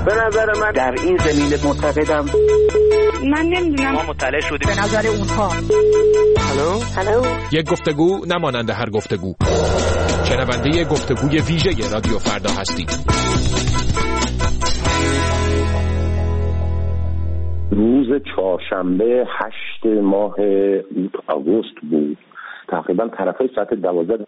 به نظر من در این زمینه معتقدم من نمیدونم، ما مطلع شدیم به نظر اونها. هلو یک گفتگو نمانند هر گفتگو. شنونده گفتگوی ویژه رادیو فردا هستید. روز چهارشنبه 8 ماه آگوست بود. تقریبا طرفای ساعت 12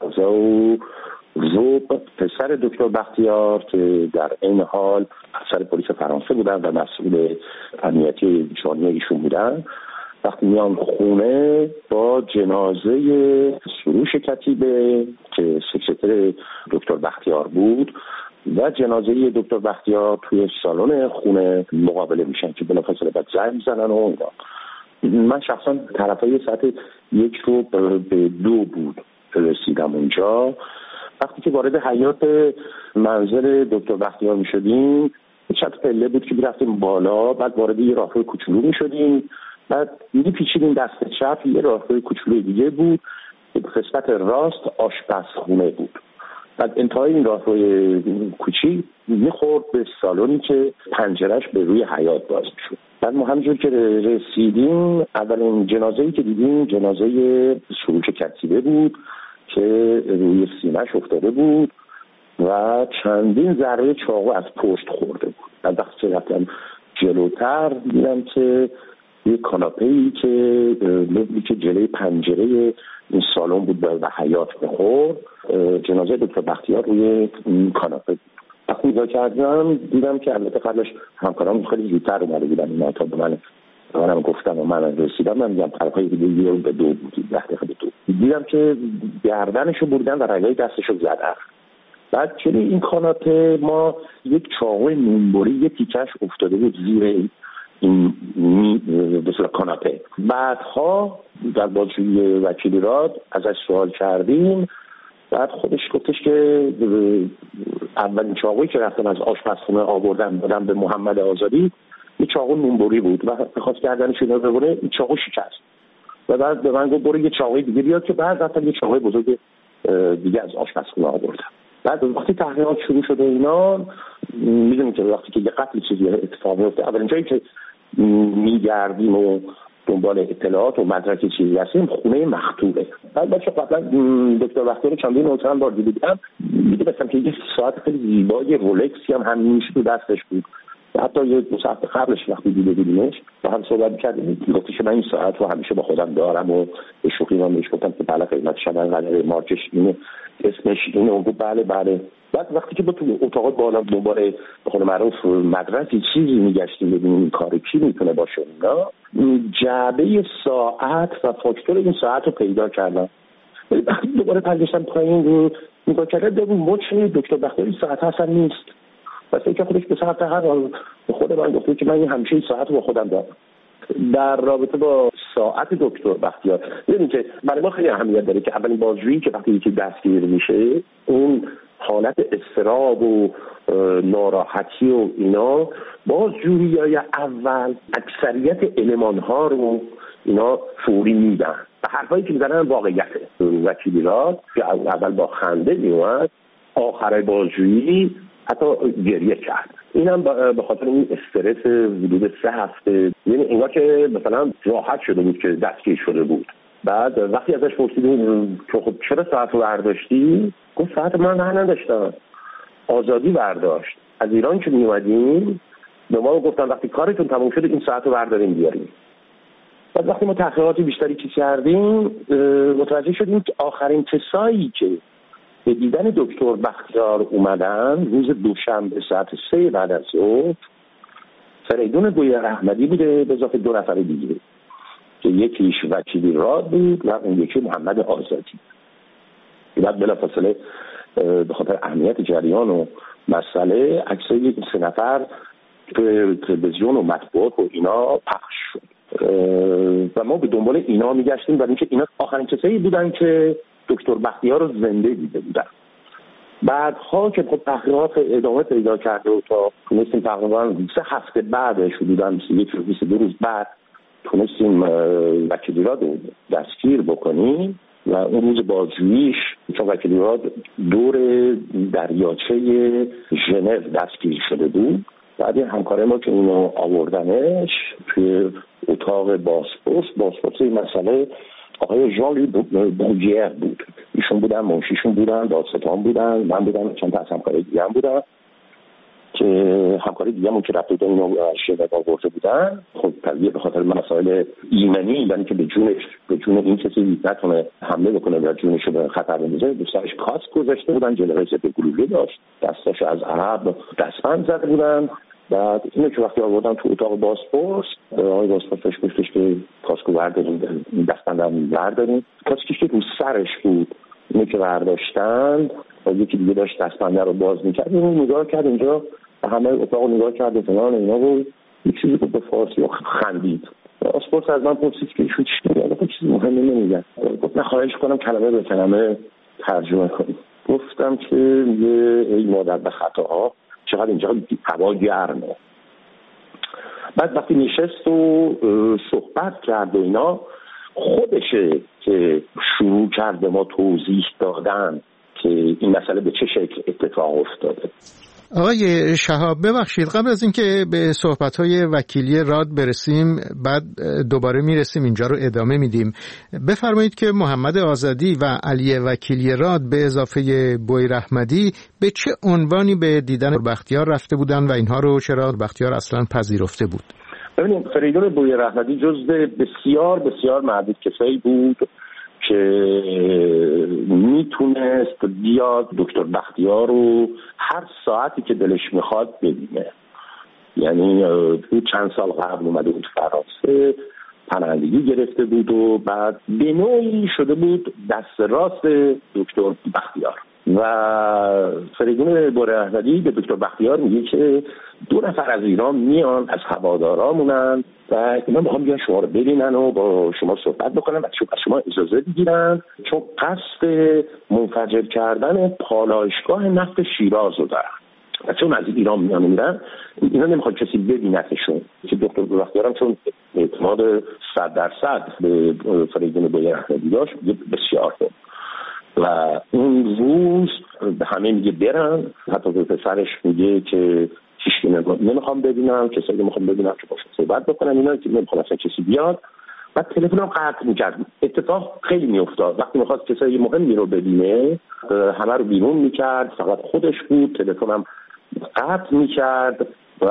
صبح پسر دکتر بختیار که در این حال افسر پلیس فرانسه بودن و مسئول امنیتی جانی ایشون بودن، وقتی میان خونه با جنازه سروش کتیبه که سکرتر دکتر بختیار بود و جنازه دکتر بختیار توی سالن خونه مقابله میشن که بلافاصله بعد زنگ میزنن و اینا. من شخصا طرفای ساعت 1 رو به 2 بود رسیدم اونجا. وقتی که وارد حیاط منزل دکتر بختیار میشدیم، چند پله بود که میرفتیم بالا، بعد وارد یه راهروی کوچولو میشدیم، بعد میپیچیدیم دست چپ، یه راهروی کوچولوی دیگه بود، قسمت راست آشپزخونه بود. بعد انتهای این راهروی کوچیک میخورد به سالونی که پنجرهش به روی حیاط باز میشد. بعد ما همینجور که رسیدیم، اولین جنازه‌ای که دیدیم جنازه سروش کتیبه بود که روی سینه‌اش افتاده بود و چندین ضربه چاقو از پشت خورده بود. بعد وقتی رفتم جلوتر دیدم که یه کاناپه‌ای که جلوی پنجره این سالن بود و حیاط می‌خورد، جنازه دکتر بختیار روی کاناپه بود. وقتی نگاه کردم دیدم که البته قبلش همکارام خیلی زودتر اومده بودن اینا تا به منم گفتم و من رسیدم. من میگم طرفای دیگه به 2 بود، 10 دقیقه به 2 دیدم که گردنشو بردن و رگای دستشو زدن. بعد جلوی این کاناپه ما یک چاقوی نونبری یه تیکش افتاده بود زیر این مثلا کاناپه. بعدها در بازجویی وکیل راد ازش سوال کردیم، بعد خودش گفتش که اولین چاقویی که رفتن از آشپزخونه آوردن دادن به محمد آزادی یه چاقو نونبری بود و خواست گردنش رو ببره، این چاقو شکست و بعد به من گفت برو یه چاقوی دیگه بیاد که بعد رفتن یه چاقوی بزرگ دیگه از آشپزخونه آوردن. بعد وقتی تحقیقات شروع شده اینا، میدونیم که وقتی که یه قتل چیزی اتفاق میفته اولین جایی که میگردیم و دنبال اطلاعات و مدرک چیزی هستیم خونه مقتوله. بعد بچه قبلا دکتر بختیار چندین بار دیدم، میدونستم که یه ساعت خیلی زیبای رولکسی هم همیشه تو دستش بود. حتی یه 2 ساعت قبلش وقتی دیدیمش با هم صحبت کردیم، گفت که من این ساعت رو همیشه با خودم دارم و به شوخی من بهش گفتم که بله قیمتش هم انقدر، مارکش اینه، اسمش اینه. اون گفت بله. بعد وقتی که با تو اتاق بالا دنبال به قول معروف مدرکی چیزی میگشتیم ببینیم این کار کی میتونه باشه، اینا جعبه ساعت و فاکتور این ساعت رو پیدا کردم. وقتی دوباره برگشتم پایین رو نگاه کردم دیدم مچ دکتر بختیار این ساعت اصلا نیست. واسه اینکه خودش به ساعت هر حال به خود من گفته که من همیشه این ساعت رو با خودم دارم. در رابطه با ساعت دکتر بختیار ببینید که برای ما خیلی اهمیت داره که اولین بازجویی که وقتی یکی دستگیر میشه اون حالت اضطراب و ناراحتی و اینا، بازجویی اول اکثریت المان‌ها رو اینا فوری میدن و حرفایی که میزنن واقعیته. وکیلی راد که اول با خنده میومد، آخر بازجویی حتی گریه کرد. اینم به خاطر این استرس حدود 3 هفته، یعنی انگار که مثلا راحت شده بود که دستگیر شده بود. بعد وقتی ازش پرسیدیم که خب چرا ساعت رو برداشتی؟ گفت ساعت من نداشتم، آزادی برداشت. از ایران که میومدیم به ما گفتن وقتی کارتون تموم شده این ساعت رو برداریم بیاریم. بعد وقتی ما تحقیقات بیشتری کردیم متوجه شدیم که آخرین کسایی که به دیدن دکتر بختیار اومدن روز دوشنبه ساعت 3 بعد از ظهر فریدون گویر احمدی بوده به اضافه 2 نفر دیگه که یکیش وکیلی راد بود و اون یکی محمد آزادی. بعد بلافاصله به خاطر اهمیت جریان و مسئله عکسای 3 نفر تو تلویزیون و مطبوعات و اینا پخش شد و ما به دنبال اینا میگشتیم برای اینکه اینا آخرین کسایی بودن که دکتر بختیار رو زنده دیده بودن. بعدها که خب تحقیقات ادامه پیدا کرده و تا تونستیم تقریبا 3 هفته بعدش حدوداً 22 روز بعد تونستیم وکیلی راد رو دستگیر بکنیم و اون روز بازجوییش چون وکیلی راد دور دریاچه ژنو دستگیر شده بود بعد همکار ما که اینو آوردنش توی اتاق بازپرس این مسئله آقای ژان بوجیر بود. ایشون بودن، منشیشون بودن، دادستان بودن، من بودم، چند تا از همکارای دیگه هم بودن که همکاری دیگه همون که رفته بودن اینو شهر آورده بودن. خب طبیعی به خاطر مسائل ایمنی، یعنی که به جون این کسی نتونه حمله بکنه یا جونش رو به خطر بندازه، دوستاش کاسک گذاشته بودن، جلوی ضد گلوله داشت، دستاش از عقب دستبند زده بودن. بعد اینو که وقتی آوردن تو اتاق بازپرس، آقای بازپرس گفتش که کاسکو بردارین، دستبندم بردارین. کاسکش که رو سرش بود، اینو که برداشتن و یکی دیگه داشت دستبنده رو باز میکرد. اینو نگاه کرد اینجا، همه اتاق نگاه کرد فلان اینا بود، یک چیزی بود به فارسی و خندید. بازپرس از من پرسید که ایشون چی میگه؟ خب چیز مهمی نمیگه. گفت نه خواهش کنم کلمه به کلمه ترجمه کنید. گفتم که ای مادر به خطاها، چقدر اینجا هوا گرمه. بعد وقتی نشست و صحبت کرد و اینا، خودشه که شروع کرد به ما توضیح دادن که این مسئله به چه شکل اتفاق افتاده. آقای شهاب ببخشید، قبل از اینکه به صحبت‌های وکیلی راد برسیم، بعد دوباره میرسیم اینجا رو ادامه میدیم، بفرمایید که محمد آزادی و علی وکیلی راد به اضافه بویر احمدی به چه عنوانی به دیدن بختیار رفته بودن و اینها رو چرا بختیار اصلا پذیرفته بود؟ ببینید، فریدون بویر احمدی جزو بسیار بسیار معدود کسایی بود که میتونست بیاد دکتر بختیار رو هر ساعتی که دلش میخواد ببینه. یعنی چند سال قبل اومده بود فرانسه، پناهندگی گرفته بود و بعد به نوعی شده بود دست راست دکتر بختیار. و فریدون بویر احمدی به دکتر بختیار میگه که 2 نفر از ایران میان، از هوادارامونن و اینا میخوام بیان شما رو ببینن و با شما صحبت بکنن و از شما اجازه بگیرن، چون قصد منفجر کردن پالایشگاه نفت شیراز رو دارن و چون از ایران میان اینا نمیخواد کسی ببینتشون. که دکتر بختیار هم چون اعتماد 100% به فریدون بویر احمدی داشت بسیار خوب و اون روز به همه میگه برن، حتی به پسرش میگه که هیچکی نمیخوام ببینم، کسایی که میخوام ببینم که باشون صحبت بکنم، اینا که نمیخوام اصلا کسی بیاد. بعد تلفن هم قطع میکرد. اتفاق خیلی میافتاد، وقتی میخواست کسایی مهمی رو ببینه همه رو بیرون میکرد، فقط خودش بود، تلفن هم قطع میکرد و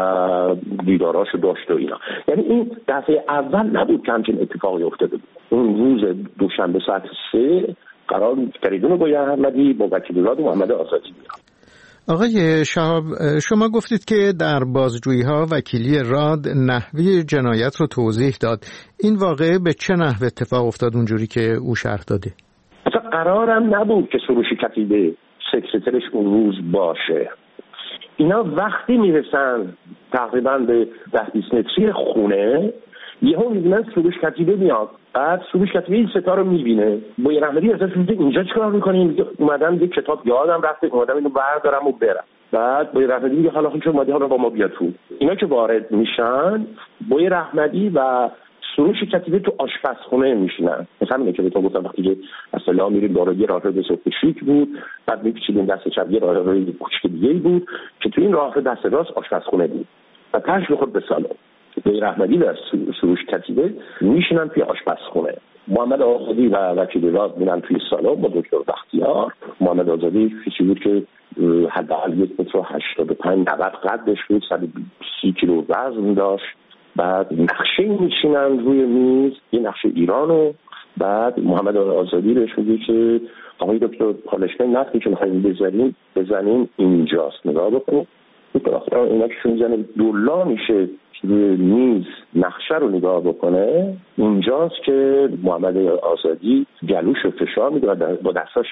دیداراشو داشت و اینا. یعنی این دفعه اول نبود که همچین اتفاقی افتاده بود. اون روز دوشنبه ساعت 3 قرار فریدون بویر احمدی با وکیل راد محمد آزادی بیاد. آقای شهاب، شما گفتید که در بازجویی‌ها وکیلی راد نحوه جنایت رو توضیح داد. این واقعه به چه نحو اتفاق افتاد اونجوری که او شرح داده؟ اصلا قرارم نبود که سروش کتیبه سکرترش اون روز باشه. اینا وقتی میرسن تقریبا به 10-20 متری خونه، یهو میبینن سروش کتیبه میاد. بعد سروش کتیبه این ستا رو میبینه. بویر احمدی ازش میگه اینجا چیکار میکنین؟ میگه اومدم یه کتاب یادم رفته، اومدم اینو بردارم و برم. بعد بویر احمدی میگه حالا چون اومدی حالا با ما بیا تو. اینا که وارد میشن، بویر احمدی و سروش کتیبه تو آشپزخونه میشینن. مثلا اینه که بهتون گفتم وقتی که اصلا میریم داره یه راه به سمت شیک بود، بعد میپیچیدیم دست چپ یه راه کوچیک دیگه‌ای بود که تو این راه دست راست آشپزخونه بود و پاش میخورد به سالن. بویر احمدی و سروش کتیبه میشینن توی آشپزخونه. محمد آزادی و وکیل راد میرن توی سالن با دکتر بختیار. محمد آزادی کسی بود که حداقل 1.85 قدش بود، 130 کیلو وزن داشت. بعد نقشه میشینن روی میز، یه نقشه ایرانو. بعد محمد آزادی بهش میگه که آقای دکتر پالایشگاه نفتی که میخوایم بزنیم اینجاست، نگاه بکنید. دکتر اینا که میزنه دولا میشه روی میز نقشه رو نگاه بکنه، اینجاست که محمد آزادی گلوش رو فشار میده و با دستاش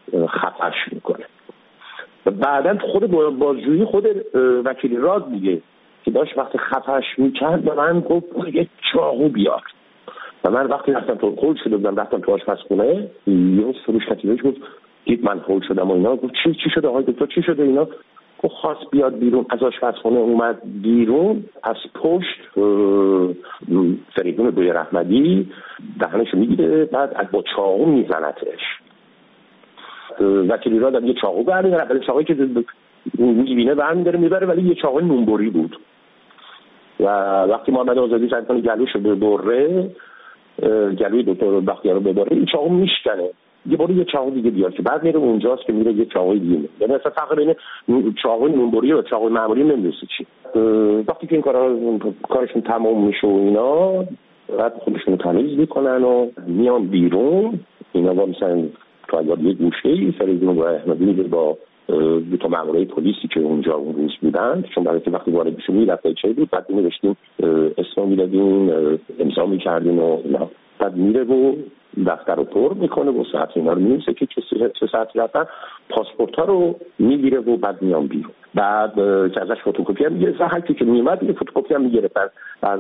خفش میکنه. بعدن خود بازجویی خود وکیل راد میگه که داشت وقتی خفش میکرد به من گفت یه چاقو بیار و من وقتی رفتم تو هول شده بودم رفتم تو آشپزخونه، یه سروش کتیبهش گفت دید من هول شدم و اینا. گفت چی شده آقای دکتر چی شده اینا؟ گفت خواست بیاد بیرون از آشپزخونه، اومد بیرون از پشت فریدون بویر احمدی دهنشو میگیره، بعد با چاقو میزنتش. وکیلی را یه چاقو برمی‌داره، ولی چاقویی که میبینه برمی‌داره میبره، ولی یه چاقوی نونبری بود و وقتی محمد آزادی سعی کنه گلوشو ببره، گلوی دکتر بختیار رو ببره، این چاقو میشکنه، یه بار یه چاقو دیگه بیار که بعد میره اونجاست که میره یه چاقوی دیگه میره. یعنی اصلا فرق بین چاقوی نونبری و چاقوی معمولی نمی‌دونسته چی. وقتی که این کارشون تمام میشه و اینا، بعد خودشون تمیز میکنن و میان بیرون. اینا با مثلا تو اگر یه گوشه‌ای فریدون و احمدی میره با دو تا مامورای پلیسی که اونجا اون روز بودن، چون برای که وقتی وارد بشیم میرفت چه بود، بعد می‌نوشتیم اسم میدادیم، امضا می‌کردیم و اینا. بعد میره و دفتر رو پر میکنه و ساعت اینا رو می‌نویسه که چه ساعتی رفتن، پاسپورت‌ها رو میگیره و بعد میان بیرون. بعد که ازش فتوکپی هم میگیره، هر کی که میومد یه فتوکپی هم میگیره از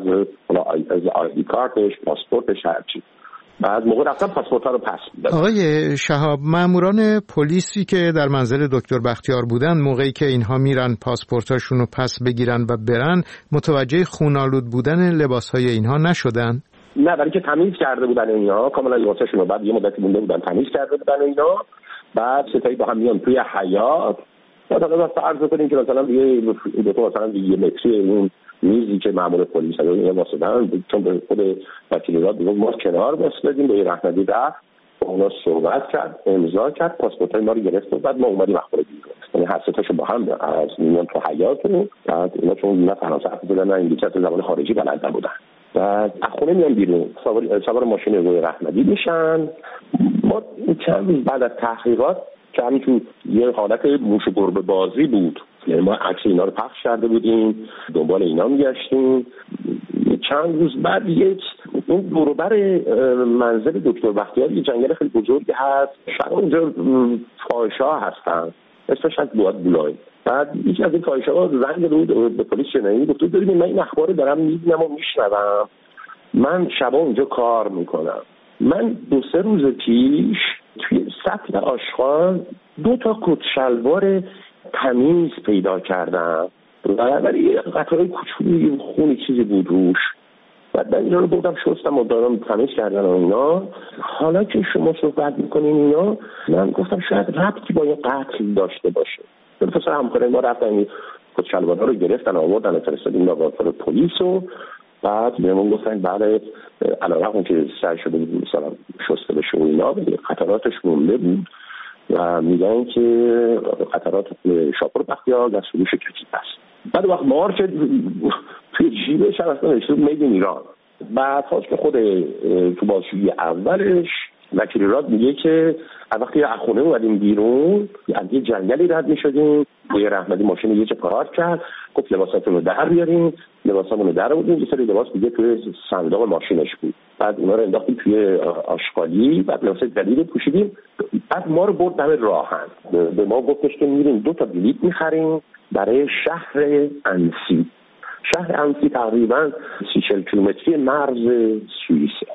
آیدی کارتش، پاسپورتش، هر چی. بعد موقع رفتن پاسپورت‌ها رو پس میدن. آقای شهاب، ماموران پلیسی که در منزل دکتر بختیار بودن موقعی که اینها میرن پاسپورتاشون رو پس بگیرن و برن، متوجه خونالود بودن لباس‌های اینها نشدن؟ نه، برای که تمیز کرده بودن اینا کاملا لباساشون رو، بعد یه مدتی مونده بودن تمیز کرده بودن اینا. بعد ستایی با هم میان توی حیاط. مثلا فرض کنیم که مثلا دو تا مثلا یه متری اون میزی که مامور پلیس رو اینا واسدن، چون به خود وکیل راد دیگه ما کنار واسدیم، به رحمتی رفت با اونا صحبت کرد، امضا کرد، پاسپورتای ما رو گرفت و بعد ما اومدیم وقت رو بیرون. یعنی هر سه تاشو با هم از میان تو حیاط و بعد اینا چون نه فرانسه حرف می‌زدن نه انگلیسی، زبان خارجی بلد نبودن. بعد از خونه میان بیرون، سوار ماشین روی رحمتی میشن. ما چند روز بعد از تحقیقات که همین تو یه حالت موش گربه بازی بود، یعنی ما عکس اینا رو پخش کرده بودیم، دنبال اینا میگشتیم. چند روز بعد اون دوروبر منزل دکتر بختیار یه جنگل خیلی بزرگی هست، شاید اونجا فاحشه‌ها هستن، اسمش از بولای. بعد یکی از این فاحشه‌ها زنگ بود به پلیس شنایی، گفت ببینید من این اخبار دارم میبینم و میشنوم، من شبا اونجا کار میکنم. من 2-3 روز پیش توی سطل آشغال 2 تا کت شلوار تمیز پیدا کردم، ولی قطعه کوچولی خونی چیزی بود روش. بعد من اینا رو بردم شستم و دارم تمیز کردن و اینا. حالا که شما صحبت میکنین اینا، من گفتم شاید ربطی با این قتل داشته باشه. پس همکارای ما رفتن این کت شلوارها رو گرفتن آوردن و فرستادیم لابراتوار پلیس و بعد بهمون گفتن بعد علاوه که سر شده بود مثلا شسته بشه و اینا، قطراتش مونده بود و میگن که قطرات شاپور بختیار از فروش کتیب است. بعد وقت مارچ توی جیبش اصلا نشده مید این ایران. بعد خواست که خود تو بازجویی اولش وکیل راد میگه که وقتی از خونه اومدیم بیرون از یه جنگلی رد میشدیم، بوی رحمتی ماشین یه جا پارک کرد، گفت لباساتون رو در بیارین، لباسامون رو در آوردیم، یه سری لباس دیگه توی صندوق ماشینش بود. بعد اونا رو انداختیم توی آشغالی، بعد لباس جدید پوشیدیم. بعد ما رو برد دم راهن، به ما گفتش که میریم 2 تا بلیط میخریم برای شهر انسی. شهر انسی تقریبا 30-40 کیلومتری مرز سوئیسه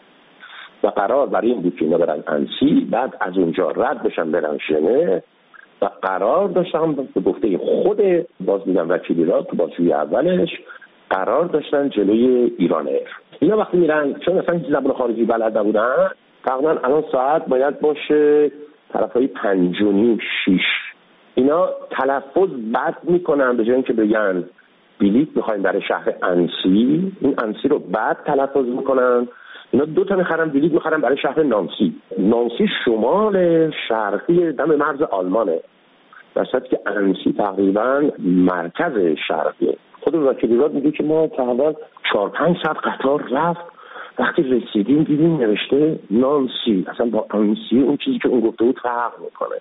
و قرار برای این بود که اینا برن انسی، بعد از اونجا رد بشن برن ژنو و قرار داشتن به گفته خود باز میگم وکیلی را تو بازجویی اولش قرار داشتن جلوی ایران ایر. اینا وقتی میرن چون اصلا هیچ زبان خارجی بلد نبودن، تقریبا الان ساعت باید باشه طرفای 5:30-6. اینا تلفظ بد میکنن، به جای اینکه بگن بلیط میخوایم برای شهر انسی، این انسی رو بد تلفظ میکنن. اینا 2 تا میخرن بلیط میخرن برای شهر نانسی. نانسی شمال شرقی دم مرز آلمانه، در صورتی که انسی تقریبا مرکز شرقیه. خود وکیل راد میگه که ما تقریبا 4-5 ساعت قطار رفت، وقتی رسیدیم دیدیم نوشته نانسی، اصلا با انسی اون چیزی که اون گفته بود فرق میکنه.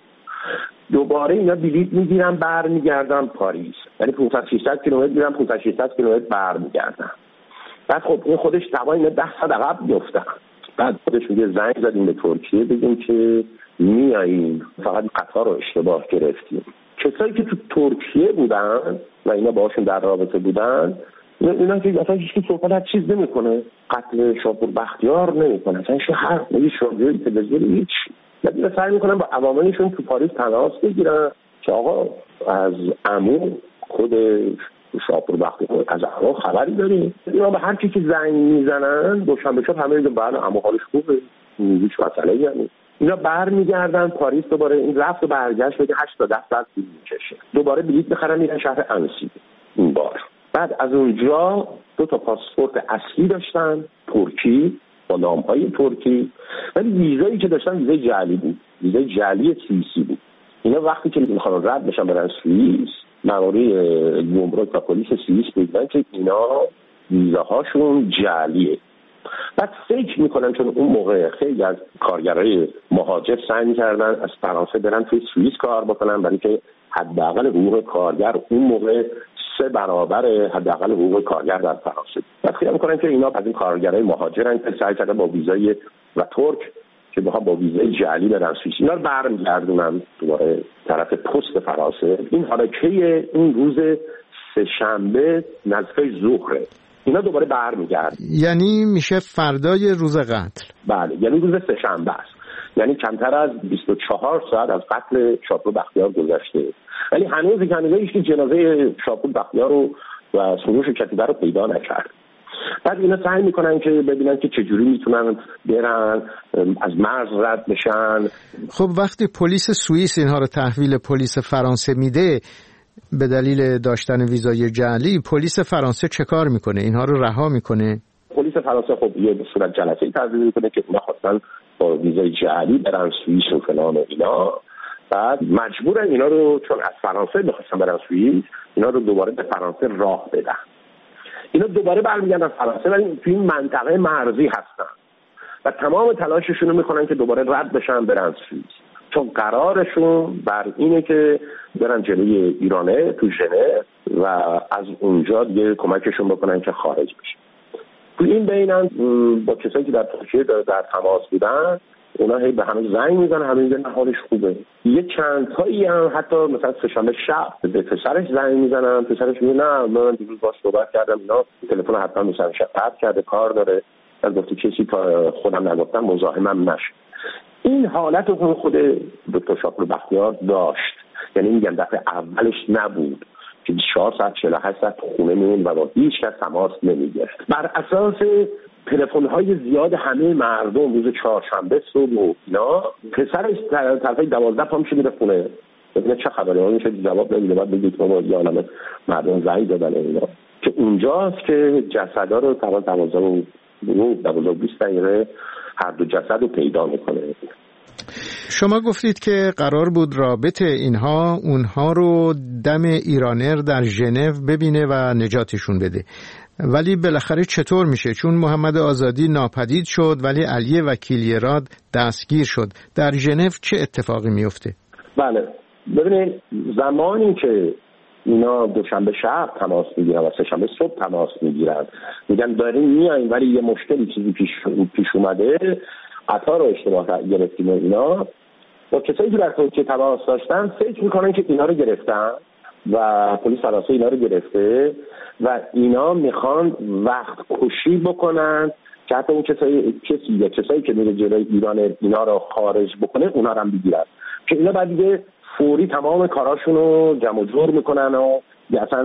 دوباره اینا بلیط میگیرن برمیگردن پاریس، یعنی 500-600 کیلومتر میرن 500-600 کیلومتر برمیگردن. بعد خب این خودش دوای اینا 10 ساعت عقب میافتن. بعد خودش میگه زنگ زدیم به ترکیه بگیم که میاییم، فقط قطار رو اشتباه گرفتیم. کسایی که تو ترکیه بودن و اینا باهاشون در رابطه بودن، اینا که اصلا هیچ کی صحبت از چیز نمیکنه، قتل شاپور بختیار نمیکنه، اصلا هر یه شاگردی تلویزیون هیچ. بعد سعی میکنن با عواملشون تو پاریس تماس بگیرن که آقا از عمو خود شاپور بختیار از عمو خبری داریم. اینا به هر کی که زنگ میزنن دوشنبه شب همه میگن بله عمو حالش خوبه، هیچ مسئله‌ای نیست. اینا برمیگردن پاریس، دوباره این رفت و برگشت بگه 8 تا 10 ساعت طول می‌کشه. دوباره بلیط بخرن میرن شهر انسی. این بار بعد از اونجا 2 تا پاسپورت اصلی داشتن ترکی با نام‌های ترکی، ولی ویزایی که داشتن ویزای جعلی بود، ویزای جعلی سوئیسی بود. اینا وقتی که می‌خوان رد بشن برن سوئیس، ماموری گمرک و پلیس سوئیس میگن که اینا ویزاهاشون جعلیه. بعد فکر میکنن چون اون موقع خیلی از کارگرای مهاجر سعی می‌کردن از فرانسه برن توی سوئیس کار بکنن، برای که حداقل حقوق کارگر اون موقع 3 برابر حداقل حقوق کارگر در فرانسه. بعد خیال میکنن که اینا از این کارگرای مهاجرن که سعی کردن با ویزای و ترک که با ویزای جعلی برن سوئیس. اینا رو برمیگردونن دوباره طرف پست فرانسه. این حرکت این روز سه‌شنبه نزدیک ظهره. اینا دوباره برمیگردن، یعنی میشه فردای روز قتل. بله، یعنی روز سه‌شنبه است، یعنی کمتر از 24 ساعت از قتل شاپور بختیار گذشته، ولی هنوز که جنازه شاپور بختیار رو و سروش کتیبه رو پیدا نکرد. بعد اینا سعی میکنن که ببینن که چجوری میتونن برن از مرز رد بشن. خب وقتی پلیس سوئیس اینها رو تحویل پلیس فرانسه میده به دلیل داشتن ویزای جعلی، پلیس فرانسه چه کار میکنه؟ اینها رو رها میکنه؟ پلیس فرانسه خب یه به صورت جلسه‌ای تنظیم میکنه که اونا خواستن با ویزای جعلی برن سوئیس و فلان و اینا. بعد مجبورن اینا رو، چون از فرانسه میخواستن برن سوئیس، اینا رو دوباره به فرانسه راه بدن. اینا دوباره برمیگردن فرانسه، ولی توی این منطقه مرزی هستن و تمام تلاششون رو میکنن که دوباره رد بشن برن سوئیس، چون قرارشون بر اینه که برن جلوی ایرانه تو ژنو و از اونجا دیگه کمکشون بکنن که خارج بشن. تو این بینن با کسایی که در ترکیه در تماس بودن، اونا هی به همه زنگ میزنن، همه میگن حالش خوبه. یه چند تایی هم حتی مثلا سه‌شنبه شب به پسرش زنگ میزنن، پسرش میگه نه من دیروز باهاش صحبت کردم، اینا تلفن حتما مثلا قطع کرده، کار داره، از گفت کسی تا خودم نگفتم مزاحمم نشه. این حالت رو خود دکتر شاپور بختیار داشت، یعنی میگم دفعه اولش نبود که 24 ساعت 48 ساعت خونه میمون و با هیچ کس تماس نمیگرفت. بر اساس تلفن‌های زیاد همه مردم روز چهارشنبه صبح و اینا، پسرش طرف 12 پا میشه میره خونه ببینه چه خبره، اون میشه جواب نمیده، بعد میگه تو ما یادم مردم زنگ دادن اینا، که اونجاست که جسدا رو طبعا 12 دقیقه هر دو جسد رو پیدا میکنه. شما گفتید که قرار بود رابط اونها رو دم ایرانر در ژنو ببینه و نجاتشون بده، ولی بالاخره چطور میشه؟ چون محمد آزادی ناپدید شد ولی علی وکیلیراد دستگیر شد. در ژنو چه اتفاقی میفته؟ بله ببینید، زمانی که اینا دوشنبه شب تماس میگیرن و سه‌شنبه صبح تماس میگیرن، میگن داریم میایم ولی یه مشکلی چیزی پیش اومده، قطار رو اشتباه گرفتیم و اینا، با کسایی که در ترکیه تماس داشتن فکر میکنن که اینا رو گرفتن و پلیس فرانسه اینا رو گرفته و اینا میخوان وقت کشی بکنن که حتی اون کسایی که میره جلوی ایران اینا رو خارج بکنه اونا رو هم بگیرن، که اینا بعد دیگه فوری تمام کاراشون رو جمع جور میکنن و اصلا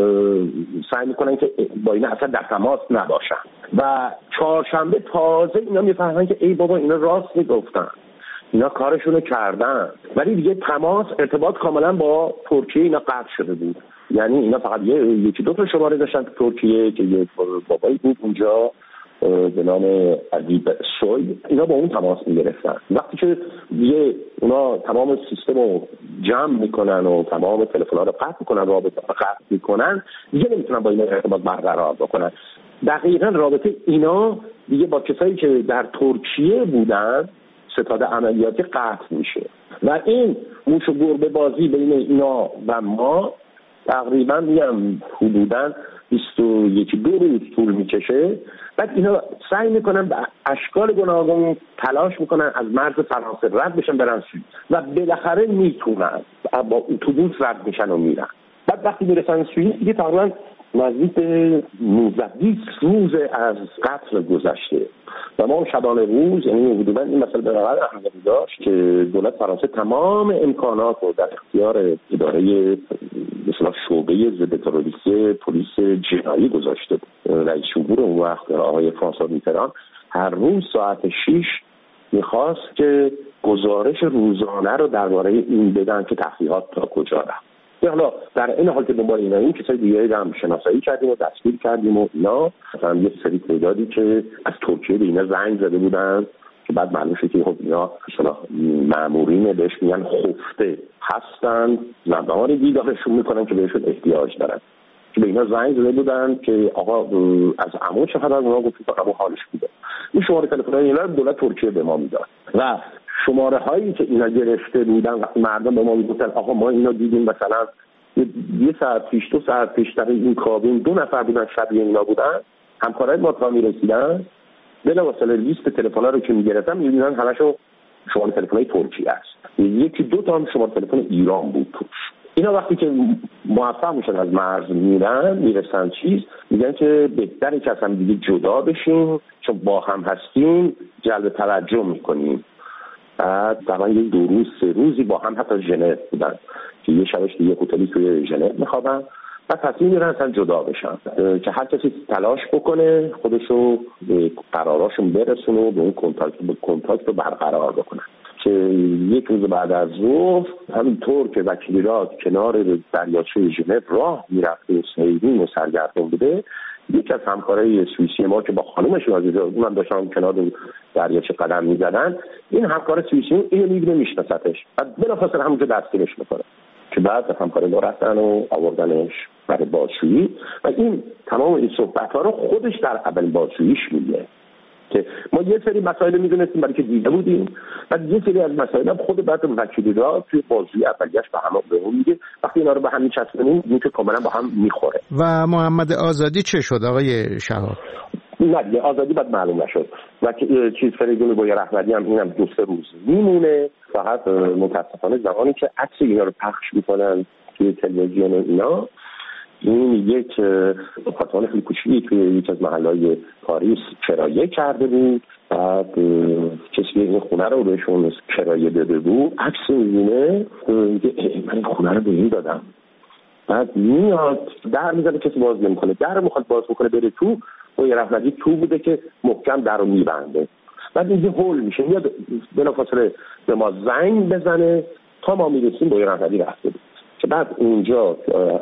سعی میکنن که با اینا اصلا در تماس نباشن. و چهارشنبه تازه اینا میفهمن که ای بابا اینا راست میگفتن، اینا کارشون رو کردن، ولی دیگه تماس ارتباط کاملا با ترکیه اینا قطع شده بود. یعنی اینا فقط یکی دو تا شماره داشتن تو ترکیه که یه بابایی بود اونجا به نام ادیب سوی، اینا با اون تماس میگرفتن. وقتی که دیگه اونا تمام سیستم رو جمع میکنن و تمام تلفن‌ها رو قطع میکنن، رابطه رو قطع میکنن، دیگه نمیتونن با اینا ارتباط برقرار بکنن. دقیقاً رابطه اینا دیگه با کسایی که در ترکیه بودن ستاد عملیاتی قطع میشه و این موش و گربه بازی بین اینا و ما تقریبا میگم حدوداً 21-22 روز طول میکشه. بعد اینا سعی میکنن به اشکال گوناگون تلاش میکنن از مرز فرانسه رد بشن برن سوئیس و بالاخره میتونن با اتوبوس رد میشن و میرن. بعد وقتی میرسن سوئیس دیگه تقریبا نزدیک 19-20 روز از قتل گذشته و ما شبانه روز، یعنی حدودا این مسئله به نظر اهمیتی داشت که دولت فرانسه تمام امکانات رو در اختیار اداره مثلا شعبه ضد تروریستی پلیس جنایی گذاشته بود. رئیس جمهور اون وقت آقای فرانسوا میتران هر روز ساعت 6 میخواست که گزارش روزانه رو درباره این بدن که تحقیقات تا کجا رفت. حالا در این حال که دنبال اینا این کسای دیگه هم شناسایی کردیم و دستگیر کردیم و اینا، مثلا یه سری تعدادی که از ترکیه به اینا زنگ زده بودن که بعد معلوم شد که خب اینا مثلا مامورین بهش میگن خفته هستن، زبانی دیدارشون میکنن که بهشون احتیاج دارن، که به اینا زنگ زده بودن که آقا از عمو چه خبر؟ اونا گفتن که عمو حالش خوبه. این شماره تلفن اینا دولت ترکیه به ما میداد و شماره هایی که اینا گرفته بودن وقتی مردم به ما میگفتن آقا ما اینا دیدیم مثلا یه ساعت پیش 2 ساعت پیش در این کابین 2 نفر بودن شبیه اینا بودن، همکارای ما تا میرسیدن بلافاصله لیست تلفن‌ها رو که میگرفتن می‌بینن همشون شماره تلفن‌های ترکیه است، 1-2 تا هم شماره تلفن ایران بود توش. اینا وقتی که موفق میشن از مرز میرسن میگن که بهتره که اصلا دیگه جدا بشیم چون با هم هستیم جلب توجه میکنیم. بعد طبعا یه 2 روز 3 روزی با هم حتی ژنو بودن که یه شبش یه هتلی توی ژنو میخوابن و تصمیم میگیرن اصلا جدا بشن که هر کسی تلاش بکنه خودشو به قراراشون برسونه و به اون کنتاکت رو برقرار بکنن. که یک روز بعد از ظهر همینطور که وکیل راد کنار دریاچه ژنو راه میرفته و سیرین و سرگردان بوده، یکی از همکارای سوئیسی ما که با خانومش اونم داشتن کنار دریاچه قدم میزدن، این همکار سوئیسی اینو میبینه میشناستش و بلافاصله همونجا دستگیرش میکنه که بعد همکار ما رفتن و آوردنش برای بازجویی و این تمام این صحبت ها رو خودش در اول بازجوییش میگه که ما یه سری مسائل میدونستیم برای که دیده بودیم و یه سری از مسائل هم خود بعد وکیلی را توی بازجویی اولیه‌اش به هم بهمون میگه وقتی اینا رو به هم میچسبونیم این که کاملا با هم میخوره. و محمد آزادی چه شد آقای شهاب؟ نه آزادی بعد معلوم نشد و چیز فریدون بوی رحمتی هم اینم 2-3 روز میمونه. فقط متاسفانه زمانی که عکس اینا رو پخش میکنن توی تلویزیون اینا، این یک آپارتمان خیلی کوچیکی توی یک از محله‌های پاریس کرایه کرده بود. بعد کسی این خونه رو بهشون کرایه داده بود، عکس می‌بینه میگه من این خونه رو به این دادم. بعد میاد در میزنه، کسی باز نمی‌کنه، در میخواد باز بکنه بره تو، و یه رحمتی تو بوده که محکم در رو میبنده. بعد اینجا هول میشه، میاد بلافاصله به ما زنگ بزنه تا ما میرسیم با یه رحمتی رفته بود که بعد اونجا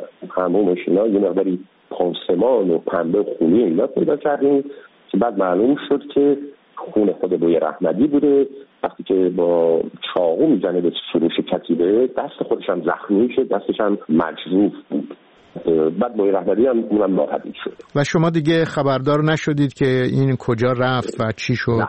همون ماشینا یه مقداری پانسمان و پنبه خونی اینا پیدا کردیم که بعد معلوم شد که خون خود بوی رحمتی بوده. وقتی که با چاقو میزنه به سروش کتیبه دست خودش هم زخمی شد، دستش هم مجروح بود. بعد بوی رحمتی هم اونم ناپدید شد. و شما دیگه خبردار نشدید که این کجا رفت و چی شد؟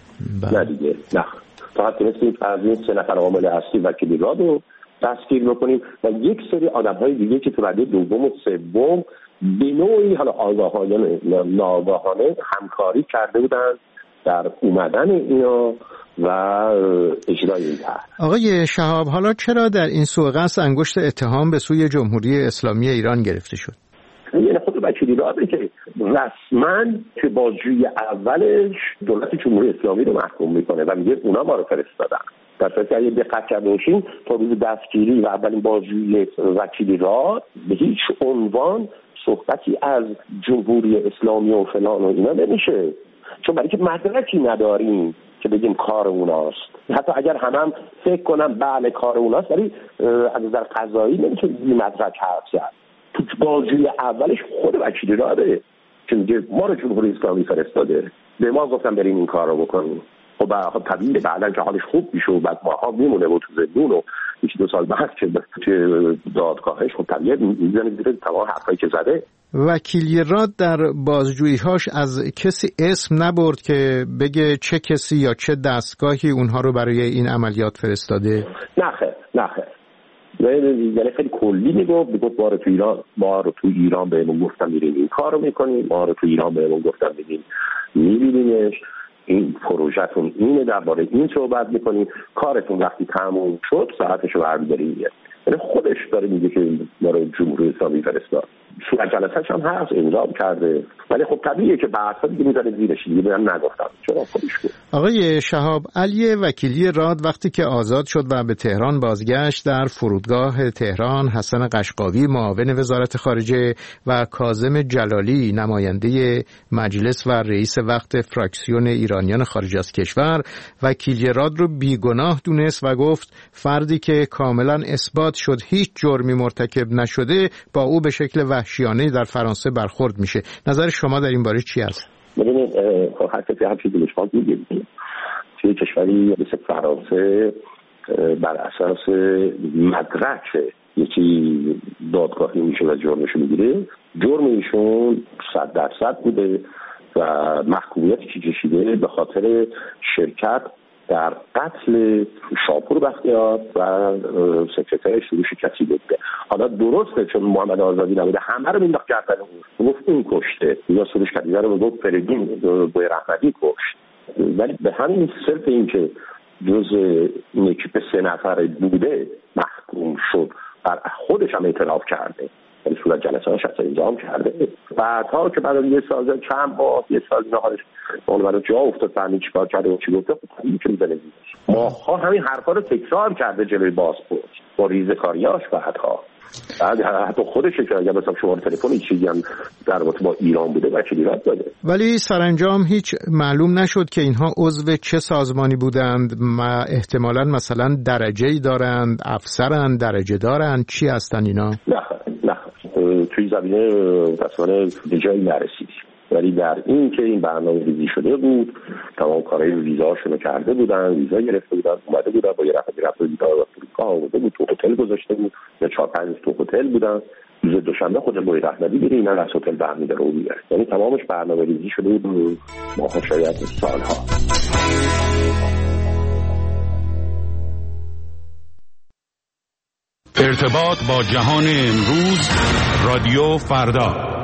نه دیگه نه، فقط تونستیم از این 3 نفر عامل اصلی وکیل راد رو دستگیر بکنیم و یک سری آدم‌های دیگه که تو رده دوم و سوم به نوعی حالا آگاهانه ناآگاهانه همکاری کرده بودن در اومدن اینا و اجرای این طرح. آقای شهاب، حالا چرا در این سوء قصد انگشت اتهام به سوی جمهوری اسلامی ایران گرفته شد؟ یعنی خود وکیلی راده که رسما که بازجویی اولش دولت جمهوری اسلامی رو محکوم میکنه و میگه اونا ما رو فرستادن. در صورتی که اگه دقت کرده باشین تا روز دستگیری و اولین بازجویی وکیلی راد به هیچ عنوان صحبتی از جمهوری اسلامی و فلان و اینا نمیشه، چون برای که مدرکی نداریم که بگیم کار اوناست. حتی اگر هم فکر کنم بله کار اوناست، ولی از نظر قضایی نمیشه این مدرک حرف زد. تو بازجویی اولش خود وکیلی راده که میگه ما رو جمهوری اسلامی فرستاده، به ما گفتن بریم این کار رو بکنیم. خب طبیعیه بعدن که حالش خوب میشه و بعد ماها میمونه و تو زندون و 2 سال بعد که دادگاهش خب طبیعیه میزنه دیگه تمام حرفایی که زده. وکیلی راد در بازجویی‌هاش از کسی اسم نبرد که بگه چه کسی یا چه دستگاهی اونها رو برای این عملیات فرستاده؟ نه خیر یعنی خیلی کلی میگفت ما رو تو ایران بهمون گفتن میریم این کارو میکنیم، ما رو تو ایران بهمون گفتن میبینیمش، این پروژهتون اینه، درباره این صحبت میکنیم، کارتون وقتی تموم شد ساعتشو برمی‌داریم. یعنی خودش داره میگه که ما رو جمهوری اسلامی فرستاد. صورت جلسه‌اش هم هست، امضا کرده، ولی خب طبیعیه که بعدها دیگه میذاره زیرش، دیگه من نگفتم چرا خودش بود. آقای شهاب، علی وکیلی راد وقتی که آزاد شد و به تهران بازگشت، در فرودگاه تهران حسن قشقاوی معاون وزارت خارجه و کاظم جلالی نماینده مجلس و رئیس وقت فراکسیون ایرانیان خارج از کشور وکیلی راد رو بیگناه دونست و گفت فردی که کاملا اثبات شد هیچ جرمی مرتکب نشده با او به شکل وحشیانه در فرانسه برخورد میشه. نظر شما در این باره چی است؟ ببینید هر کسی هر چیزی بهش میگه. توی کشوری مثل فرانسه بر اساس مدرک یکی دادگاهی میشه و جرمشو میگیره، جرم ایشون 100% بوده و محکومیتی که کشیده به خاطر شرکت در قتل شاپور بختیار و سکرتر سروش کسی بوده. حالا درسته چون محمد آزادی نبوده همه رو مینداخت گردن اون، گفت این کشته، یا سروش کدیده رو گفت فریدون بوی رحمتی کشت، ولی به همین صرف این که جز این اکیپ 3 نفره بوده محکوم شد و خودش هم اعتراف کرده، یعنی صورت جلسه هاش اصلا انجام کرده. بعدها که بعد از یه سال چند بار یه سال اینا حالش اون برای جا افتاد فهمید چیکار کرده و چی گفته، خب این که میزنه ماها همین حرفا رو تکرار کرده جلوی بازپرس با ریزکاریاش. بعد حتی خودش که اگر مثلا شماره تلفن چیزی هم در رابطه با ایران بوده وکیلی راد داده، ولی سرانجام هیچ معلوم نشد که اینها عضو چه سازمانی بودند، احتمالاً مثلا درجه‌ای دارند، افسرند، درجه دارند، چی هستن اینا؟ نه توی زمینه متأسفانه به جایی نرسید، ولی در این که این برنامه ریزی شده بود، تمام کارهای ویزاشونو کرده بودن، ویزا گرفته بودن، اومده بودن با یه رفت ویزا رو فرودگاه آورده بود، تو هتل گذاشته بود، یا 4-5 تو هتل بودن. روز دوشنبه خود بوی رحمتی میره اینا از هتل برمی‌داره رو میاره، یعنی تمامش برنامه ریزی شده بود ماها شاید سالها. ارتباط با جهان امروز، رادیو فردا.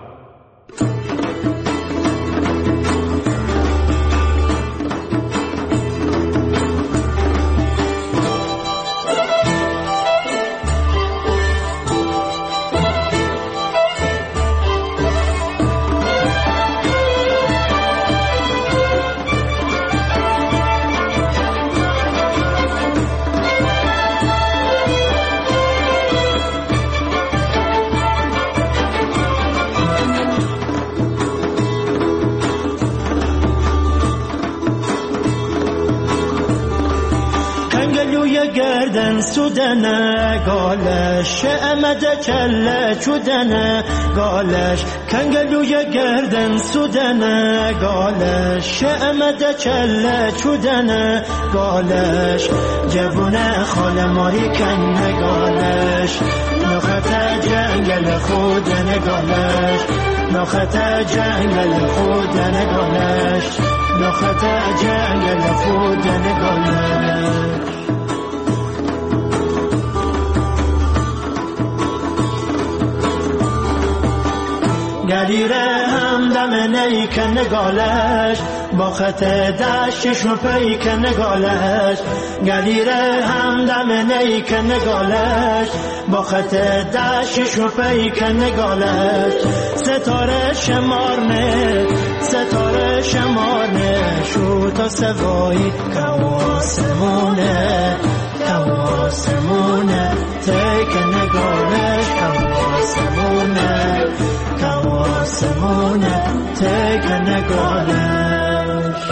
گردن سودنه گالش امده کله چودنه گالش کنگلوی گردن سودنه گالش امده کله چودنه گالش جوونه خاله ماری کنه گالش نخت جنگل خودنه گالش نخت جنگل خودنه گالش نخت جنگل خودنه گالش گلیره همدم نیک نگالش با خط دشتش و پیک نگالش گلیره همدم نیک نگالش با خط دشتش و پیک نگالش ستاره شمارنه شو تا سوایی کواسمونه تیک نگالش کواسمونه تیک نگالش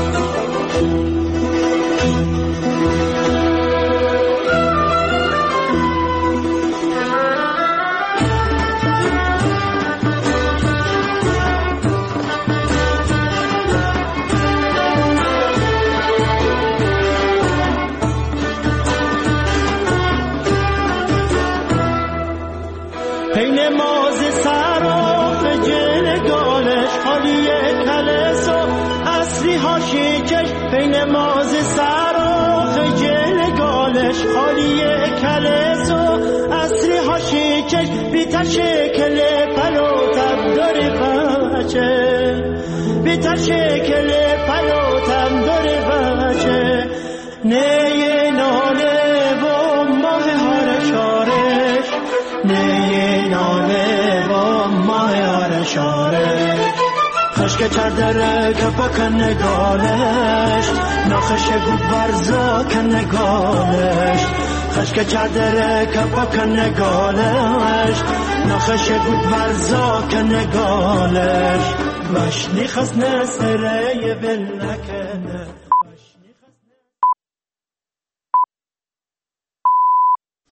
پین مازی سراخ جنگالش حالیه کلس و اصلی هاشی چش پین مازی سراخ جنگالش حالیه کلس و اصلی هاشی چش بیتر شکل پلوتم داری بچه بیتر شکل پلوتم داری بچه نیه ناله و ماه هارشارش نیه ناله و خشک چردره که بکن نگالش نخش گود برزا که نگالش خشک چردره که بکن نگالش نخش گود برزا که نگالش مشنی خس نسره بل نکنه